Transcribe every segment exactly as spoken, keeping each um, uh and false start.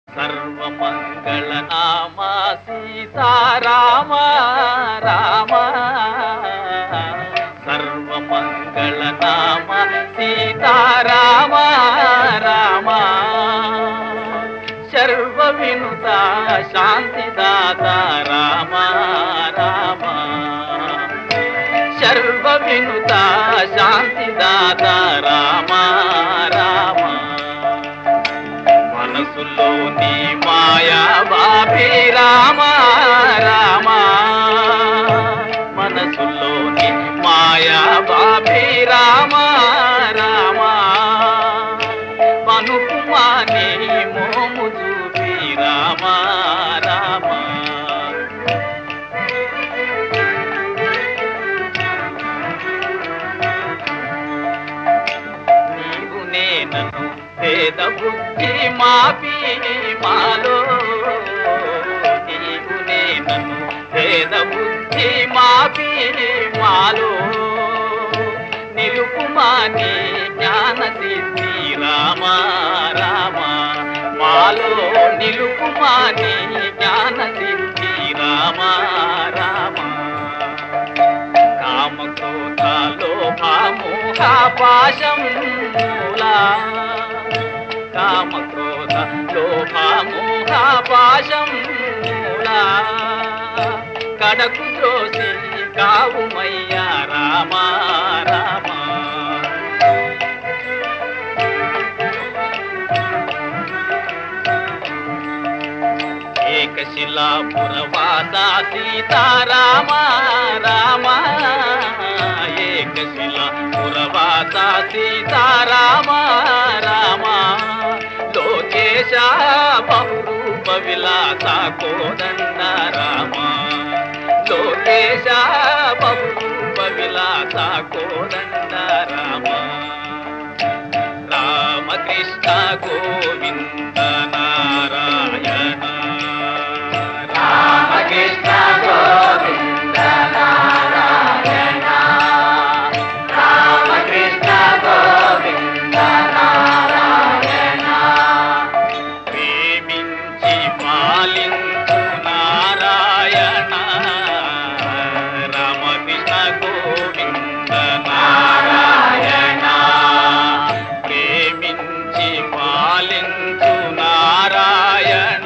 సర్వమంగళ నామ సీతారామ రామ. సర్వమంగళ నామ సీతారామ రామ. సర్వ వినుత శాంతిదాత రామ రామ. సర్వ వినుత శాంతిదాత రామ రామ. మనసులోని మాయా బాపి రామ రామ. మనసులోని మాయా బాపి రామ రామ. మనుకుమాని మోము చూపి రామ రామ. నీవు నేనను పేద బుద్ధి మాపి మాలో. నీవు నేనను పేద బుద్ధి మాపి మాలో. నిలుపుమాని జ్ఞాన సిద్ధి రామ రామ. మాలో నిలుపుమాని జ్ఞాన సిద్ధి రామ రామ. కామ క్రోధ లోభ మోహ పాశం మూలా. కామ క్రోధ లోభ మోహ పాశం మూలా. కడకు ద్రోసి కావుమయ్యా రామ రామ. ఏకశిలాపురవాస సీతారామ రామ. ఏకశిలాపురవాస సీతారామ రామ. లోకేశ బహురూప విలాస కోదండ రామ. లోకేశ బహురూప విలాస కోదండ రామ. రామకృష్ణ గోవింద నారాయణ. రామకృష్ణ గోవింద నారాయణ. రామకృష్ణ గోవింద నారాయణ. ప్రేమించి పాలించు నారాయణ. రామకృష్ణ గోవింద నారాయణ. ప్రేమించి పాలించు నారాయణ.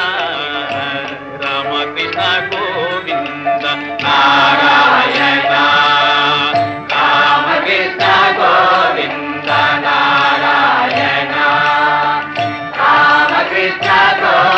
రామకృష్ణ గోవింద నారాయణ. రామకృష్ణ గోవింద నారాయణ. రామకృష్ణ గోవింద